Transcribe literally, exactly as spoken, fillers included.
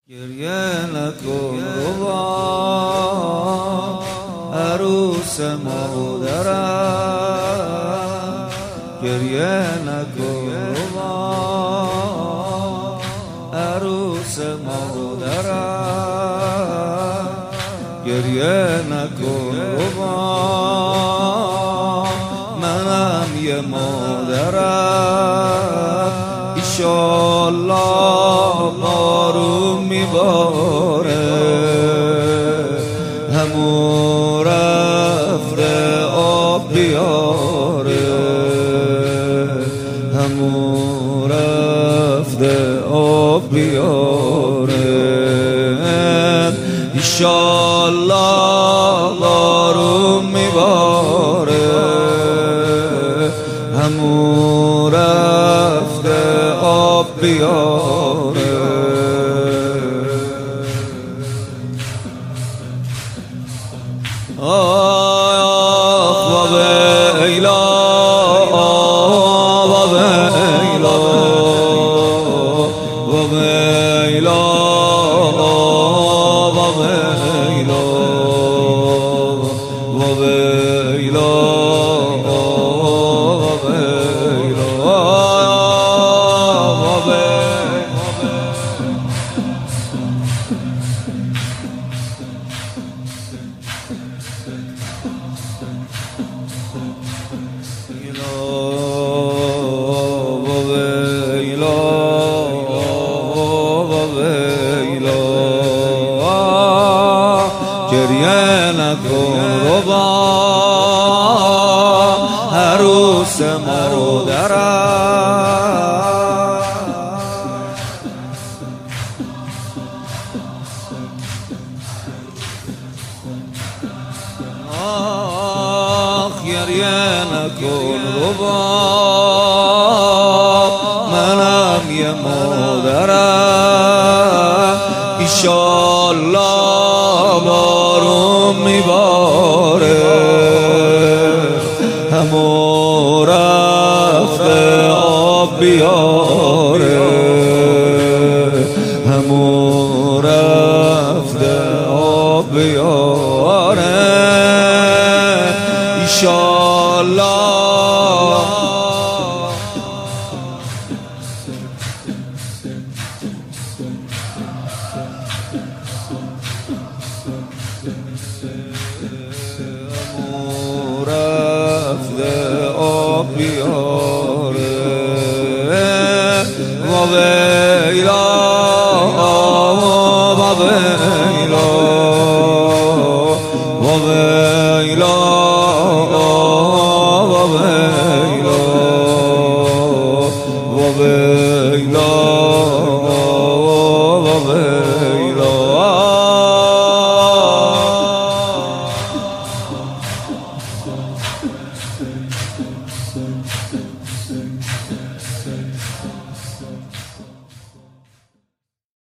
گریه نکن روان عروس مادرم، گریه نکن روان عروس مادرم، گریه نکن روان منم یه مادرم. ایشالله بارون میباره، همون رفته آب بیاره، همون رفته آب بیاره. ایشالله بارون میباره، همون رفته آب بیاره. آه و ویلا، و ویلا، و ویلا، و ویلا، و ویلا، گریه نکن روان عروس مادرم، آخ گریه نکن روان منم یه مادرم. ایشالله بارون میباره، همون رفته آب بیاره، همون رفته آب بیاره. ایشالله رفته آب بیاره. و ویلا، و ویلا، و ویلا، و ویلا، و ویلا، و ویلا. Thank you.